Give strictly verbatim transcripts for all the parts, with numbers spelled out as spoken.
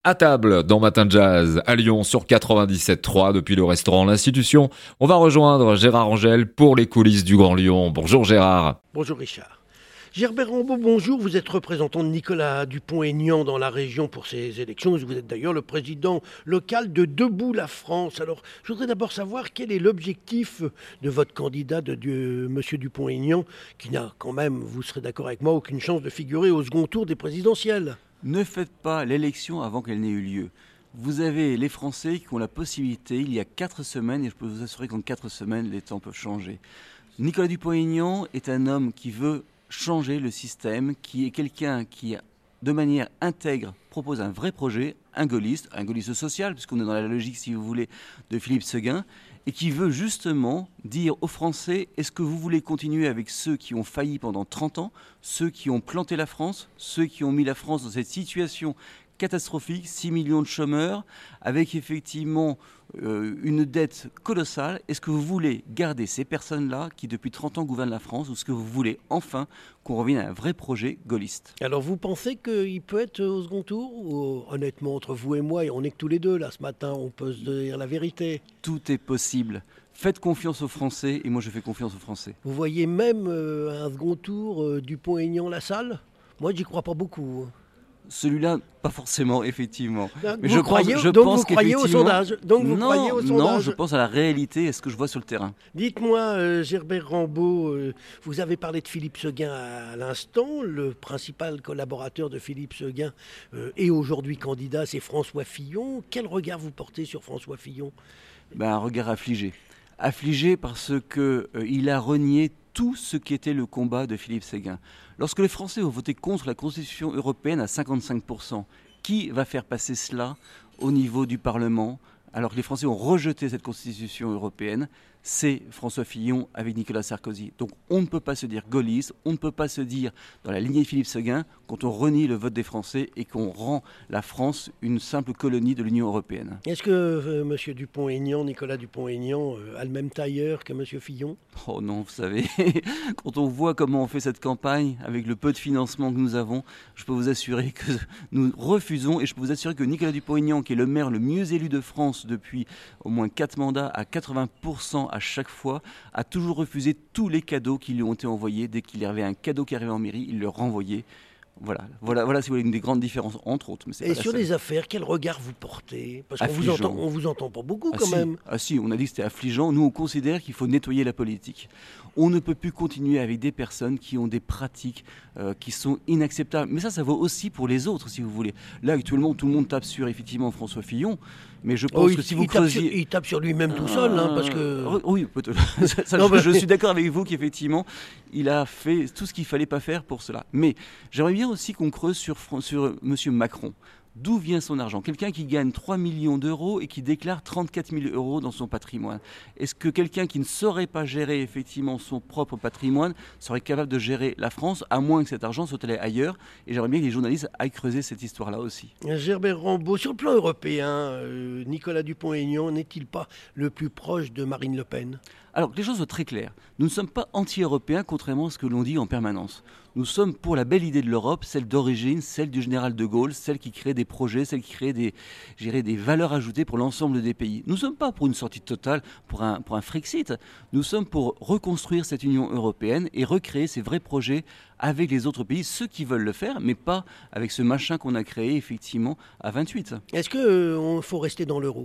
À table dans Matin Jazz à Lyon sur quatre-vingt-dix-sept trois depuis le restaurant L'Institution. On va rejoindre Gérard Angel pour les coulisses du Grand Lyon. Bonjour Gérard. Bonjour Richard. Gerbert Rambaud, bonjour. Vous êtes représentant de Nicolas Dupont-Aignan dans la région pour ces élections. Vous êtes d'ailleurs le président local de Debout la France. Alors, je voudrais d'abord savoir quel est l'objectif de votre candidat, de, de M. Dupont-Aignan, qui n'a quand même, vous serez d'accord avec moi, aucune chance de figurer au second tour des présidentielles. Ne faites pas l'élection avant qu'elle n'ait eu lieu. Vous avez les Français qui ont la possibilité, il y a quatre semaines, et je peux vous assurer qu'en quatre semaines, les temps peuvent changer. Nicolas Dupont-Aignan est un homme qui veut changer le système, qui est quelqu'un qui, de manière intègre, propose un vrai projet, un gaulliste, un gaulliste social, puisqu'on est dans la logique, si vous voulez, de Philippe Séguin, et qui veut justement dire aux Français, est-ce que vous voulez continuer avec ceux qui ont failli pendant trente ans, ceux qui ont planté la France, ceux qui ont mis la France dans cette situation catastrophique, six millions de chômeurs, avec effectivement euh, une dette colossale. Est-ce que vous voulez garder ces personnes-là qui depuis trente ans gouvernent la France, ou est-ce que vous voulez enfin qu'on revienne à un vrai projet gaulliste? Alors vous pensez qu'il peut être au second tour ou, honnêtement, entre vous et moi, on n'est que tous les deux là ce matin, on peut se dire la vérité? Tout est possible. Faites confiance aux Français et moi je fais confiance aux Français. Vous voyez même euh, un second tour euh, Dupont-Aignan-Lassalle? Moi j'y crois pas beaucoup. Celui-là, pas forcément, effectivement. Donc Mais vous je croyez, pense, je donc pense vous croyez au sondage. Donc vous non, croyez au non, sondage. je pense à la réalité, à ce que je vois sur le terrain. Dites-moi, euh, Gerbert Rambaud, euh, vous avez parlé de Philippe Séguin à, à l'instant. Le principal collaborateur de Philippe Séguin euh, est aujourd'hui candidat, c'est François Fillon. Quel regard vous portez sur François Fillon? Ben, un regard affligé. Affligé parce qu'il euh, a renié tout ce qui était le combat de Philippe Séguin. Lorsque les Français ont voté contre la Constitution européenne à cinquante-cinq pour cent, qui va faire passer cela au niveau du Parlement, alors que les Français ont rejeté cette Constitution européenne? C'est François Fillon avec Nicolas Sarkozy. Donc on ne peut pas se dire gaulliste, on ne peut pas se dire dans la lignée de Philippe Séguin quand on renie le vote des Français et qu'on rend la France une simple colonie de l'Union européenne. Est-ce que euh, M. Dupont-Aignan, Nicolas Dupont-Aignan, euh, a le même tailleur que M. Fillon? Oh non, vous savez, quand on voit comment on fait cette campagne, avec le peu de financement que nous avons, je peux vous assurer que nous refusons, et je peux vous assurer que Nicolas Dupont-Aignan, qui est le maire le mieux élu de France depuis au moins quatre mandats, à quatre-vingts pour cent à chaque fois, a toujours refusé tous les cadeaux qui lui ont été envoyés. Dès qu'il y avait un cadeau qui arrivait en mairie, il le renvoyait. Voilà, voilà, voilà si vous voulez, une des grandes différences, entre autres. Mais c'est Et pas sur la seule. les affaires, quel regard vous portez? Parce qu'on vous Affligeant. entend, on vous entend pas beaucoup Ah quand si, même. ah si, on a dit que c'était affligeant. Nous, on considère qu'il faut nettoyer la politique. On ne peut plus continuer avec des personnes qui ont des pratiques euh, qui sont inacceptables. Mais ça, ça vaut aussi pour les autres, si vous voulez. Là, actuellement, tout le monde tape sur, effectivement, François Fillon. Mais je pense Oh, il, que si vous il tape sur, creusiez... il tape sur lui-même tout seul, hein, parce que... Euh, Oui, peut-être. Ça, ça, Non, je, mais- je suis d'accord avec vous qu'effectivement, il a fait tout ce qu'il ne fallait pas faire pour cela. Mais j'aimerais bien aussi qu'on creuse sur, Fran- sur M. Macron. D'où vient son argent? Quelqu'un qui gagne trois millions d'euros et qui déclare trente-quatre mille euros dans son patrimoine. Est-ce que quelqu'un qui ne saurait pas gérer effectivement son propre patrimoine serait capable de gérer la France, à moins que cet argent soit allé ailleurs? Et j'aimerais bien que les journalistes aillent creuser cette histoire-là aussi. Gerbert Rambaud, sur le plan européen, euh, Nicolas Dupont-Aignan n'est-il pas le plus proche de Marine Le Pen? Alors, que les choses soient très claires. Nous ne sommes pas anti-européens, contrairement à ce que l'on dit en permanence. Nous sommes pour la belle idée de l'Europe, celle d'origine, celle du général de Gaulle, celle qui crée des projets, celle qui crée des, je dirais, des valeurs ajoutées pour l'ensemble des pays. Nous ne sommes pas pour une sortie totale, pour un, pour un Frexit. Nous sommes pour reconstruire cette Union européenne et recréer ces vrais projets avec les autres pays, ceux qui veulent le faire, mais pas avec ce machin qu'on a créé, effectivement, à vingt-huit. Est-ce qu'il euh, faut rester dans l'euro?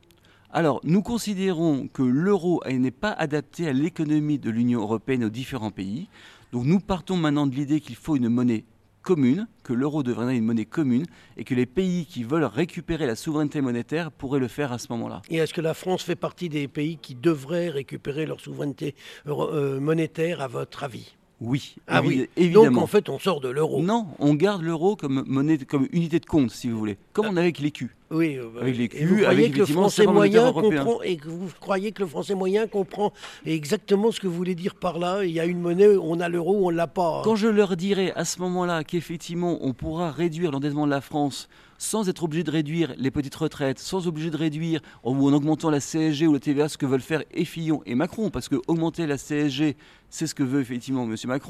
Alors, nous considérons que l'euro n'est pas adapté à l'économie de l'Union européenne aux différents pays. Donc nous partons maintenant de l'idée qu'il faut une monnaie commune, que l'euro devrait être une monnaie commune, et que les pays qui veulent récupérer la souveraineté monétaire pourraient le faire à ce moment-là. Et est-ce que la France fait partie des pays qui devraient récupérer leur souveraineté euro- euh, monétaire, à votre avis? Oui, Ah évi- oui, évidemment. donc en fait on sort de l'euro. Non, on garde l'euro comme monnaie, comme unité de compte, si vous voulez, comme on a avec l'écu. Oui, euh, Avec les et culs, vous croyez avec que le effectivement français le Fonds monétaire moyen européen. comprend et que vous croyez que le français moyen comprend exactement ce que vous voulez dire par là? Il y a une monnaie, on a l'euro, on l'a pas. Quand je leur dirai à ce moment-là qu'effectivement on pourra réduire l'endettement de la France sans être obligé de réduire les petites retraites, sans obligé de réduire en, ou en augmentant la C S G ou le T V A, ce que veulent faire et Fillon et Macron, parce que augmenter la C S G, c'est ce que veut effectivement M. Macron,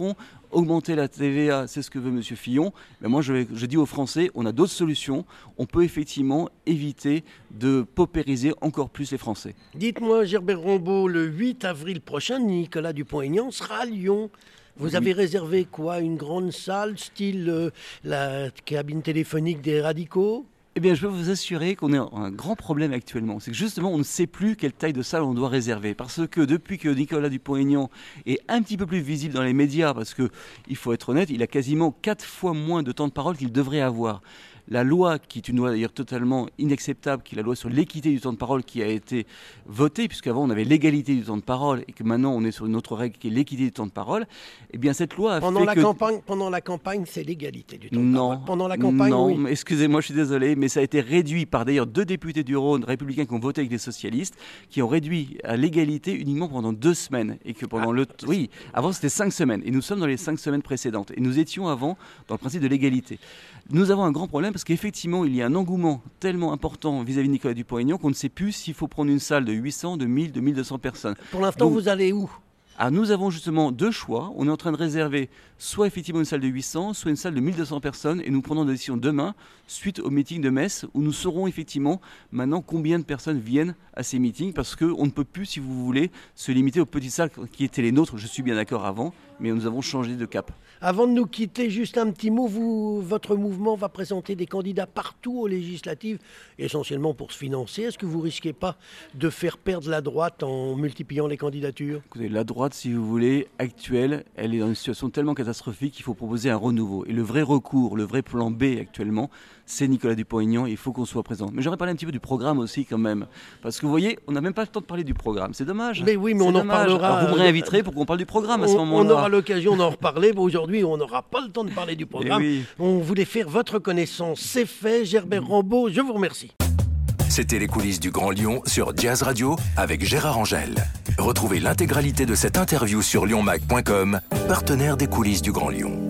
augmenter la T V A, c'est ce que veut M. Fillon. Mais moi, je, vais, je dis aux Français, on a d'autres solutions. On peut effectivement éviter de paupériser encore plus les Français. Dites-moi, Gerbert Rambaud, le huit avril prochain, Nicolas Dupont-Aignan sera à Lyon. Vous avez oui. réservé quoi? Une grande salle, style euh, la cabine téléphonique des radicaux? Eh bien, je peux vous assurer qu'on a un grand problème actuellement. C'est que justement, on ne sait plus quelle taille de salle on doit réserver. Parce que depuis que Nicolas Dupont-Aignan est un petit peu plus visible dans les médias, parce qu'il faut être honnête, il a quasiment quatre fois moins de temps de parole qu'il devrait avoir. La loi, qui est une loi d'ailleurs totalement inacceptable, qui est la loi sur l'équité du temps de parole qui a été votée, puisqu'avant on avait l'égalité du temps de parole et que maintenant on est sur une autre règle qui est l'équité du temps de parole, eh bien cette loi a pendant fait la que... Campagne, pendant la campagne, c'est l'égalité du temps non, de parole. Pendant la campagne, non, oui. excusez-moi, je suis désolé, mais ça a été réduit par d'ailleurs deux députés du Rhône républicains qui ont voté avec les socialistes, qui ont réduit à l'égalité uniquement pendant deux semaines. Et que pendant ah, le... Oui, avant c'était cinq semaines. Et nous sommes dans les cinq semaines précédentes. Et nous étions avant dans le principe de l'égalité. Nous avons un grand problème parce qu'effectivement, il y a un engouement tellement important vis-à-vis de Nicolas Dupont-Aignan qu'on ne sait plus s'il faut prendre une salle de huit cents, de mille, de mille deux cents personnes. Pour l'instant, Donc, vous allez où? Ah, nous avons justement deux choix. On est en train de réserver soit effectivement une salle de huit cents, soit une salle de mille deux cents personnes. Et nous prenons une décision demain, suite au meeting de Metz, où nous saurons effectivement maintenant combien de personnes viennent à ces meetings. Parce qu'on ne peut plus, si vous voulez, se limiter aux petites salles qui étaient les nôtres. Je suis bien d'accord avant, mais nous avons changé de cap. Avant de nous quitter, juste un petit mot. Vous, votre mouvement va présenter des candidats partout aux législatives, essentiellement pour se financer. Est-ce que vous ne risquez pas de faire perdre la droite en multipliant les candidatures? Écoutez, la droite, si vous voulez, actuelle, elle est dans une situation tellement catastrophique qu'il faut proposer un renouveau. Et le vrai recours, le vrai plan B actuellement, c'est Nicolas Dupont-Aignan. Il faut qu'on soit présent. Mais j'aurais parlé un petit peu du programme aussi quand même. Parce que vous voyez, on n'a même pas le temps de parler du programme. C'est dommage. Mais oui, mais on dommage. en parlera. Alors vous me réinviterez pour qu'on parle du programme à ce moment-là. On aura l'occasion d'en reparler. Bon, aujourd'hui, on n'aura pas le temps de parler du programme. Oui. On voulait faire votre connaissance. C'est fait. Gerbert Rambaud, je vous remercie. C'était les coulisses du Grand Lyon sur Jazz Radio avec Gérard Angel. Retrouvez l'intégralité de cette interview sur lyonmac point com, partenaire des coulisses du Grand Lyon.